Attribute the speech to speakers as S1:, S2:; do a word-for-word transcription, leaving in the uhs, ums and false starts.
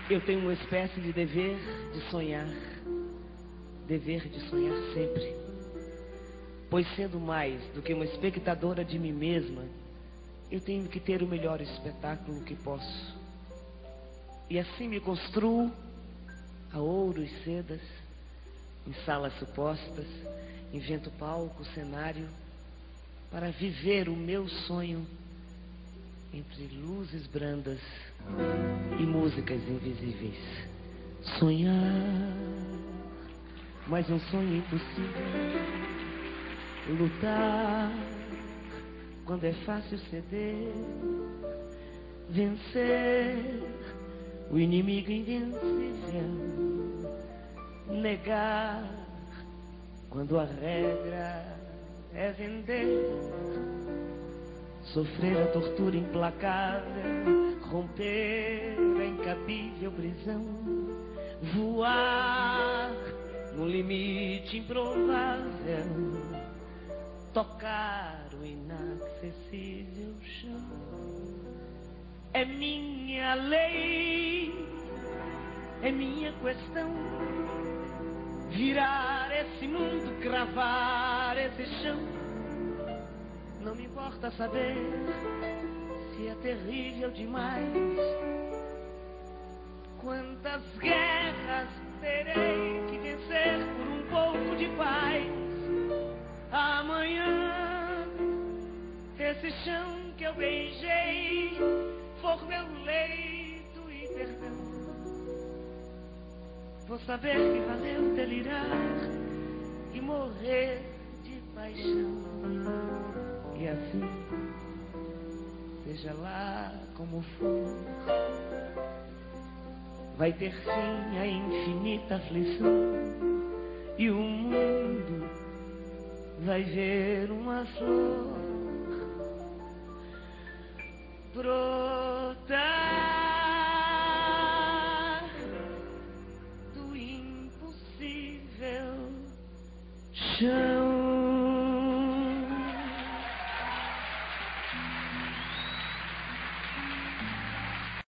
S1: Eu tenho uma espécie de dever de sonhar, dever de sonhar sempre, pois sendo mais do que uma espectadora de mim mesma, eu tenho que ter o melhor espetáculo que posso. E assim me construo a ouro e sedas, em salas supostas, invento palco, cenário, para viver o meu sonho entre luzes brandas e músicas invisíveis. Sonhar, mas um sonho impossível. Lutar, quando é fácil ceder. Vencer o inimigo invencível. Negar, quando a regra é vender. Sofrer a tortura implacável, romper a incabível prisão, voar no limite improvável, tocar o inacessível chão. É minha lei, é minha questão, virar esse mundo, cravar esse chão. Não me importa saber se é terrível demais. Quantas guerras terei que vencer por um pouco de paz. Amanhã, esse chão que eu beijei for meu leito e perdão. Vou saber que valeu delirar e morrer de paixão. E assim, seja lá como for, vai ter fim a infinita aflição, e o mundo vai ver uma flor brotar do impossível chão.